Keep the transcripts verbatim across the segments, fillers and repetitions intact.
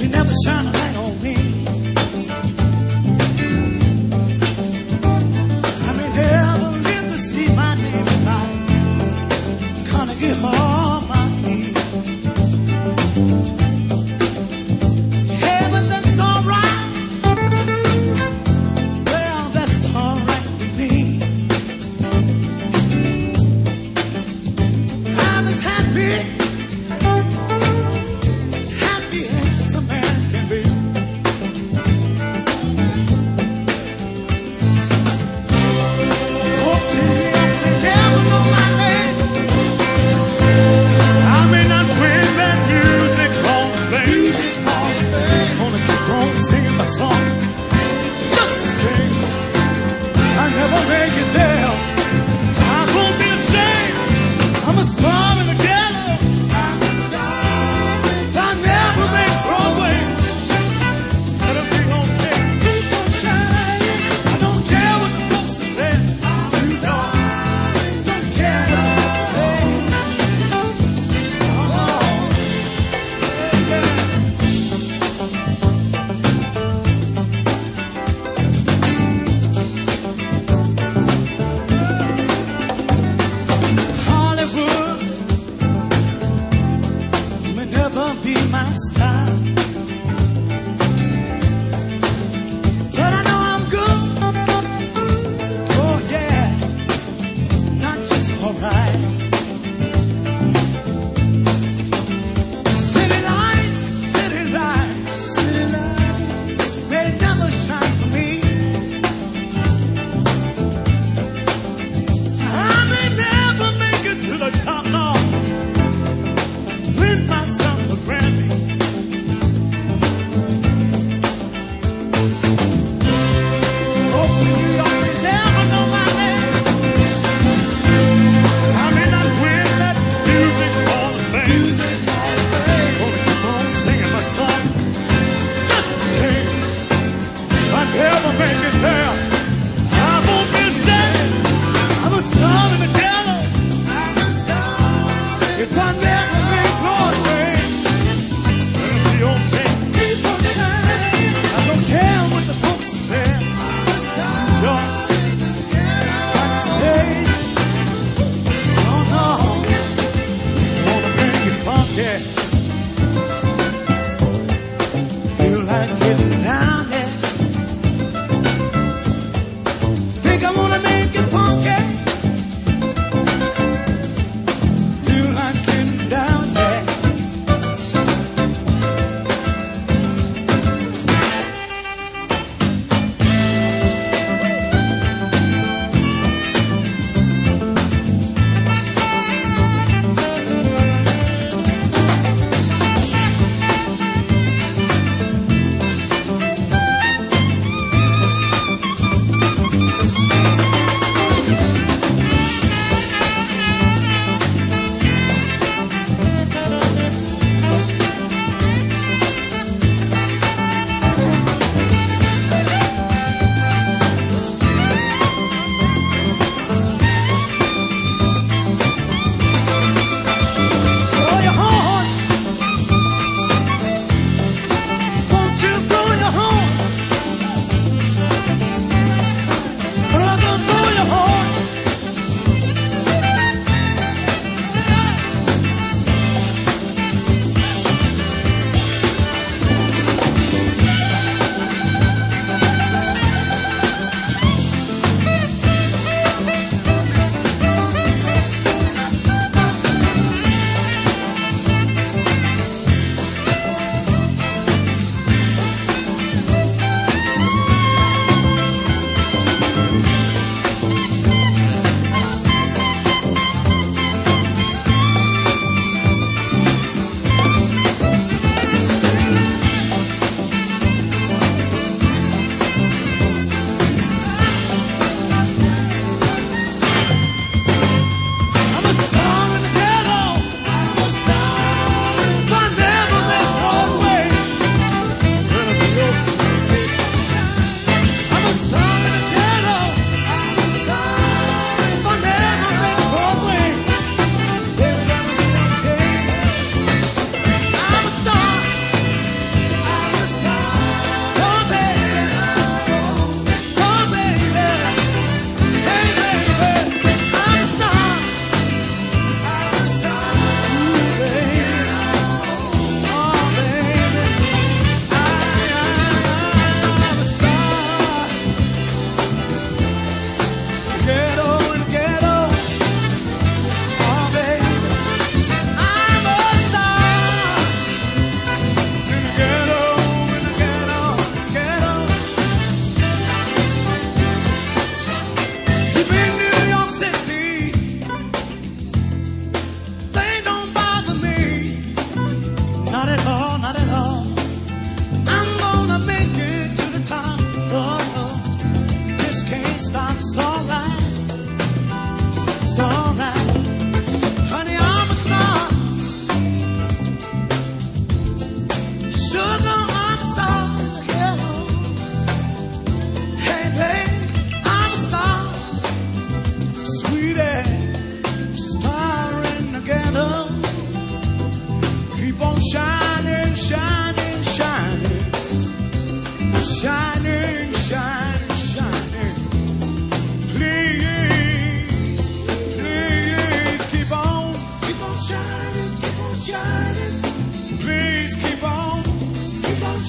You never shine a light on me. I may never live to see my name in lights. Carnegie Hall, my key. Hey, but that's all right. Well, that's all right with me. I'm as happy, as happy as a man can be.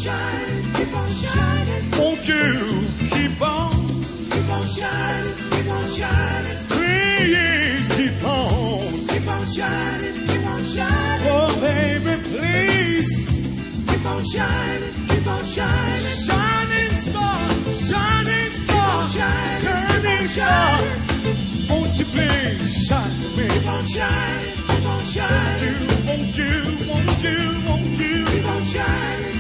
shining, keep on shining. Won't you keep on, keep on shining, keep on shining. Please keep on, keep on shining, keep on shining. Oh baby, please keep on shining, keep on shining. Shining star, shining star, shining star. Won't you please shine for me? Keep on shining, keep on shining. Won't you, won't you, won't you, won't you? Keep on shining.